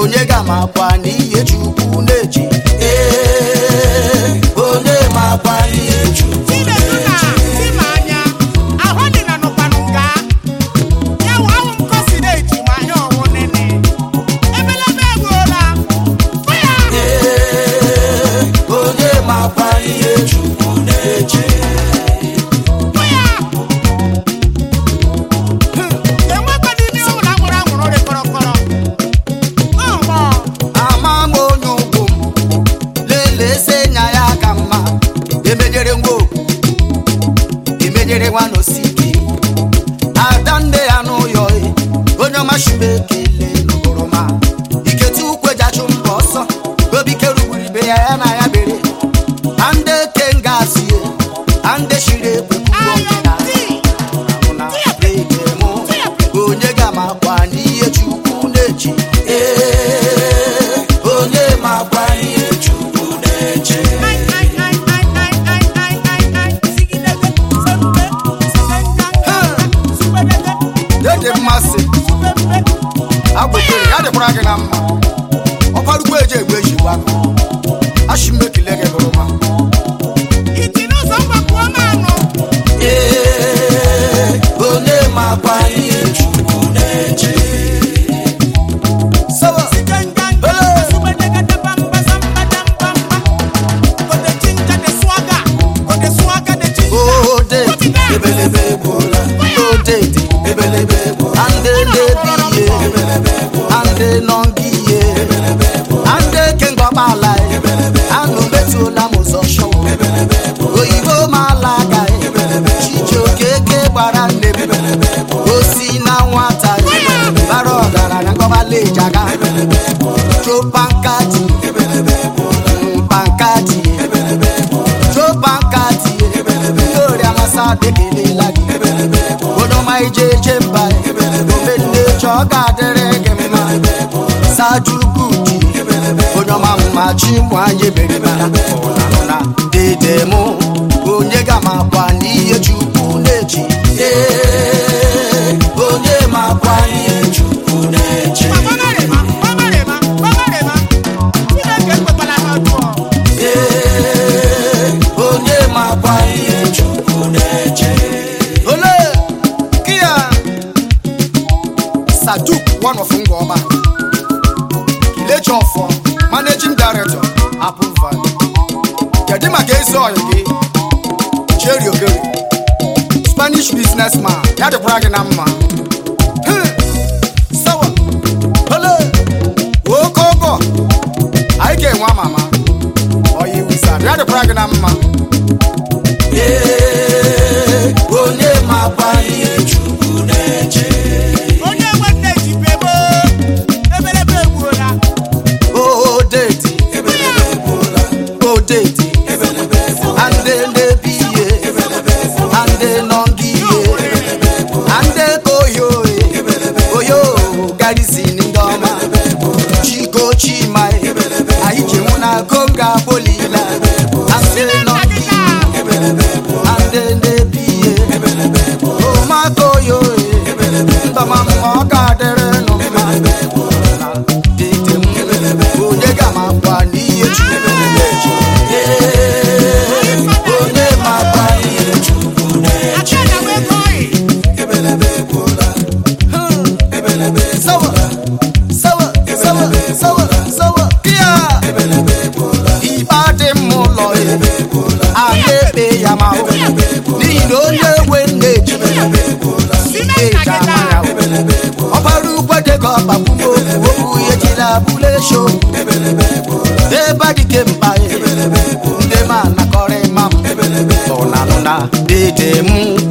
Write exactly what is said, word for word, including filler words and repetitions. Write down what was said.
onye ga-amakwa n'ihe Chukwu na-eji. Ee, onye makwa n'ihe Chukwu na-eji. Wano siki adande anu yoy onyo mashibe kele n'oroma iketu ukwe jachu mboso obi keruguri be ya na ya bere ande kengasie ande shire kwekugo na na bekemo onye gamakwa n'ihe Chukwu na-eji. Eh, onye makwa n'ihe Chukwu na-eji. Agwekere ya dịkwara gị na mma ọkwarugbo eje egbe eji gwa ashimekile gị gụrụma iti n'ụzọ mgbakwuo manụ. Ee, onye makwa n'ihe Chukwu na-eji. Sawa ebelebe bola odede ebelebe bola ande lebiye ande nongiye ande kengwa bala anu betula mozosho oyibo malaga chicho keke gbara nebe osi na nwata baro gara na ngobale jaga tropankati pankati tropankati ori amasa dekele lagi odo mai jeje mbai obenne choga dere gemma sajukuti odo mamma chimwa yebere mana ona dedemo onye gamakwa n'ihe Chukwu na-eji. Eh, onye makwa n'ihe Chukwu na-eji. Eh, onye makwa n'ihe Chukwu na-eji. Ole kia Saduk, one of Ngoma, Kilecho for managing director, Apple Valley. Kedima Gezo Yogi, Jerry Ogeri, Spanish businessman, Yadi Praganama. Sawa, Ole, Wokogo, I came one mama, or you said Yadi Praganama. Yeah, onye makwa n'ihe Chukwu na-eji. Onye nwanne bebo ebelebe gbuola. Oh deti ebelebe gbuola. Oh deti ebelebe gbuola. Ande lebiye ebelebe gbuola. Ande nongiye ebelebe gbuola. Ande koyo koyo garisi ndoma. Chiko chima ebelebe. Aiche muna konga bolila. Ande nongiye ande lebiye o makoyo ndama mmoka dere no ma dite mu onye gamakwa n'ihe Chukwu na-eji. Onye makwa n'ihe Chukwu na-eji. Sawa sawa sawa sawa sawa kia ibade mulo ebe ya ma o ni no lewe neji e jamara obaru kwede ko papumo obu ye tila bule show e badi kempa e nde ma na kore mam ona nona de de mu